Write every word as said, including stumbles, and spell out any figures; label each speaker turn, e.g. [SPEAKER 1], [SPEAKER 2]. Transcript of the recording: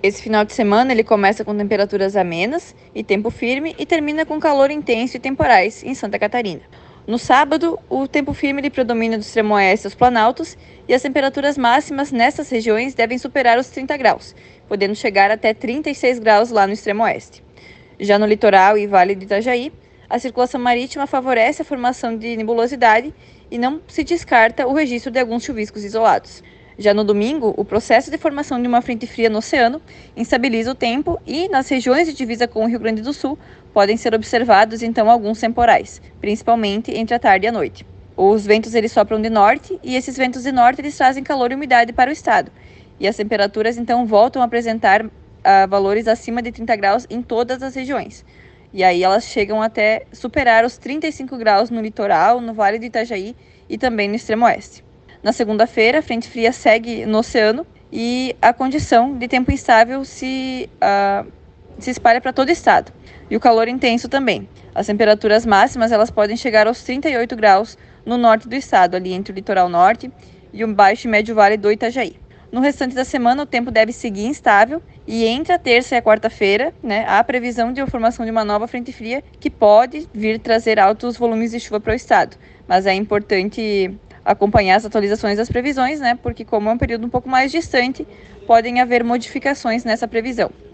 [SPEAKER 1] Esse final de semana ele começa com temperaturas amenas e tempo firme e termina com calor intenso e temporais em Santa Catarina. No sábado, o tempo firme ele predomina do extremo oeste aos planaltos e as temperaturas máximas nessas regiões devem superar os trinta graus, podendo chegar até trinta e seis graus lá no extremo oeste. Já no litoral e Vale do Itajaí, a circulação marítima favorece a formação de nebulosidade e não se descarta o registro de alguns chuviscos isolados. Já no domingo, o processo de formação de uma frente fria no oceano instabiliza o tempo e, nas regiões de divisa com o Rio Grande do Sul, podem ser observados então alguns temporais, principalmente entre a tarde e a noite. Os ventos eles sopram de norte e esses ventos de norte eles trazem calor e umidade para o estado. E as temperaturas então voltam a apresentar uh, valores acima de trinta graus em todas as regiões. E aí elas chegam até superar os trinta e cinco graus no litoral, no Vale do Itajaí e também no extremo oeste. Na segunda-feira, a frente fria segue no oceano e a condição de tempo instável se, uh, se espalha para todo o estado. E o calor intenso também. As temperaturas máximas elas podem chegar aos trinta e oito graus no norte do estado, ali entre o litoral norte e o baixo e médio vale do Itajaí. No restante da semana, o tempo deve seguir instável e entre a terça e a quarta-feira, né, há a previsão de formação de uma nova frente fria que pode vir trazer altos volumes de chuva para o estado. Mas é importante acompanhar as atualizações das previsões, né, porque como é um período um pouco mais distante, podem haver modificações nessa previsão.